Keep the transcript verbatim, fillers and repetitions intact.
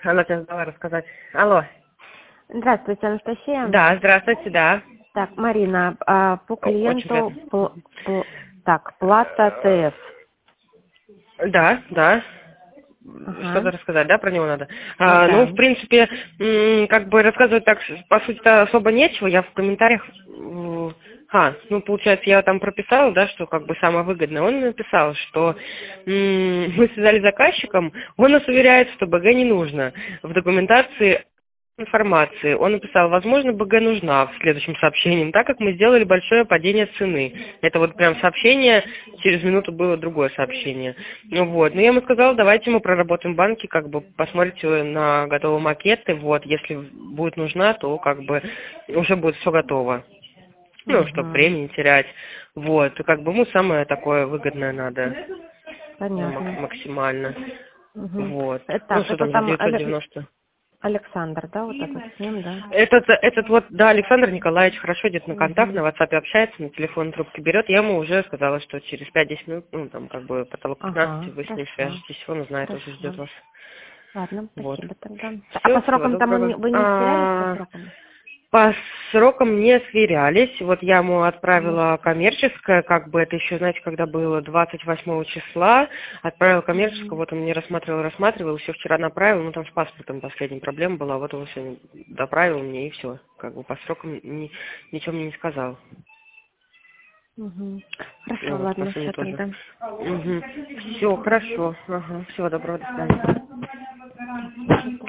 Она тебе дала рассказать. Алло. Здравствуйте, Анастасия. Да, здравствуйте, да. Так, Марина, а, по Очень клиенту, приятно. пл- пл- так, плата ТС. Да, да. Ага. Что-то рассказать, да, про него надо? Ну А, ну, да. в принципе, м, как бы рассказывать так, по сути-то, особо нечего. Я в комментариях... м, А, ну, получается, я там прописала, да, что как бы самое выгодное. Он написал, что м, мы связались с заказчиком, он нас уверяет, что БГ не нужно. В документации информации. Он написал, возможно, БГ нужна в следующем сообщении, так как мы сделали большое падение цены. Это вот прям сообщение, через минуту было другое сообщение. Ну вот. Но я ему сказала, давайте мы проработаем банки, как бы посмотрите на готовые макеты, вот, если будет нужна, то как бы уже будет все готово. Ну, чтобы Угу. времени не терять. Вот. И как бы ему самое такое выгодное надо. Ну, мак- Понятно. максимально. Угу. Вот. Ну, Так, что это там за там девятьсот Але- девяносто? Александр, да, вот этот с ним, да? Этот, этот вот, да, Александр Николаевич хорошо идет на контакт, Угу. на WhatsApp общается, на телефон трубки берет. Я ему уже сказала, что через пять-десять минут, ну, там, как бы, потолок пятнадцати, Ага, вы с ним хорошо. свяжетесь, он узнает, уже ждет Хорошо. вас. Ладно, Вот. спасибо тогда. А Все, по всего срокам там он доброго. не- вы не сверялись по А, срокам? по срокам не сверялись. Вот я ему отправила коммерческое, как бы это еще, знаете, когда было двадцать восьмого числа, отправила коммерческое, Угу. вот он мне рассматривал, рассматривал, все вчера направил, ну там с паспортом последняя проблема была, вот он сегодня доправил мне и все. Как бы по срокам ни- ничего мне не сказал. Угу. Хорошо, Ну, вот ладно, последний все тоже. тогда. Угу. Все, хорошо. Ага, всего доброго, до свидания. Всё, до